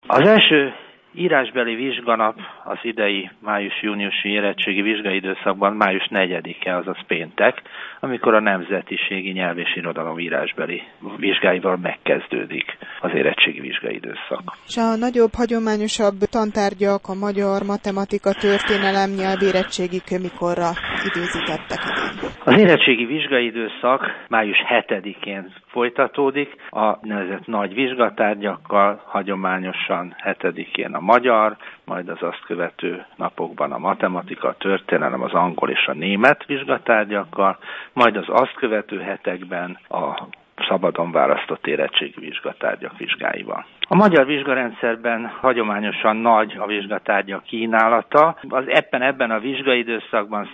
Az első írásbeli vizsganap az idei május-júniusi érettségi vizsgai időszakban május 4-e, azaz péntek, amikor a nemzetiségi nyelv és irodalom írásbeli vizsgáival megkezdődik az érettségi vizsgai időszak. És a nagyobb, hagyományosabb tantárgyak, a magyar, matematika, történelem, nyelvérettségik mikorra időzítettek idén? Az érettségi vizsgai időszak május 7-én folytatódik, a nevezett nagy vizsgatárgyakkal, hagyományosan 7-én a magyar, majd az azt követő napokban a matematika, a történelem, az angol és a német vizsgatárgyakkal, majd az azt követő hetekben a szabadon választott érettségi vizsgatárgyak vizsgáival. A magyar vizsgarendszerben hagyományosan nagy a vizsgatárgyak kínálata. Ebben a vizsgai időszakban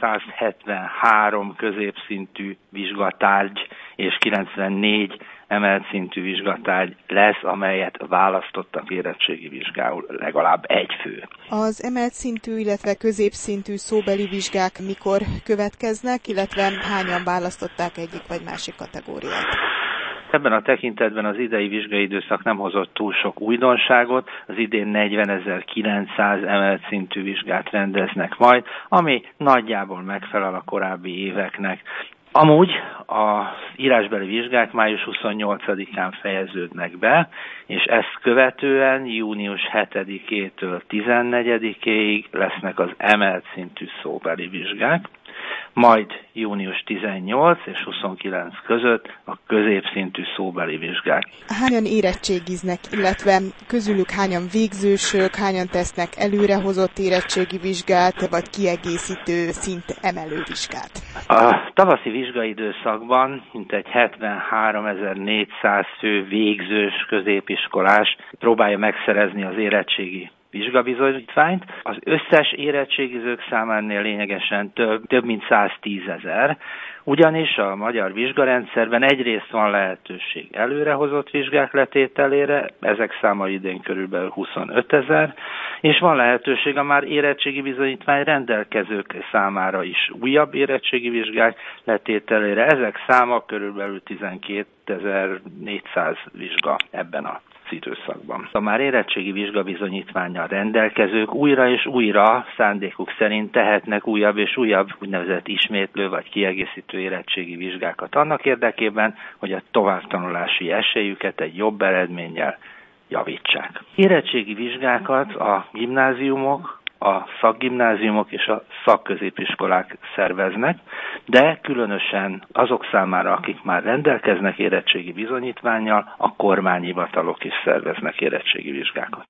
173 középszintű vizsgatárgy és 94 emelt szintű vizsgatárgy lesz, amelyet választottak érettségi vizsgául legalább egy fő. Az emelt szintű, illetve középszintű szóbeli vizsgák mikor következnek, illetve hányan választották egyik vagy másik kategóriát? Ebben a tekintetben az idei vizsgai időszak nem hozott túl sok újdonságot, az idén 40.900 emelt szintű vizsgát rendeznek majd, ami nagyjából megfelel a korábbi éveknek. Amúgy az írásbeli vizsgák május 28-án fejeződnek be, és ezt követően június 7-től 14-ig lesznek az emelt szintű szóbeli vizsgák, majd június 18 és 29 között a középszintű szóbeli vizsgák. Hányan érettségiznek, illetve közülük hányan végzősök, hányan tesznek előrehozott érettségi vizsgát, vagy kiegészítő szint emelő vizsgát? A tavaszi vizsgai időszakban mintegy 73.400 fő végzős középiskolás próbálja megszerezni az érettségi vizsgabizonyítványt. Az összes érettségizők számánál lényegesen több mint 110 000, ugyanis a magyar vizsgarendszerben egyrészt van lehetőség előrehozott vizsgák letételére, ezek száma idén körülbelül 25 000, és van lehetőség a már érettségi bizonyítvány rendelkezők számára is újabb érettségi vizsgák letételére, ezek száma körülbelül 12.400 vizsga ebben a időszakban. A már érettségi vizsgabizonyítvánnyal rendelkezők újra és újra szándékuk szerint tehetnek újabb és újabb úgynevezett ismétlő vagy kiegészítő érettségi vizsgákat annak érdekében, hogy a továbbtanulási esélyüket egy jobb eredménnyel javítsák. Érettségi vizsgákat a gimnáziumok, a szakgimnáziumok és a szakközépiskolák szerveznek, de különösen azok számára, akik már rendelkeznek érettségi bizonyítvánnyal, a kormányhivatalok is szerveznek érettségi vizsgákat.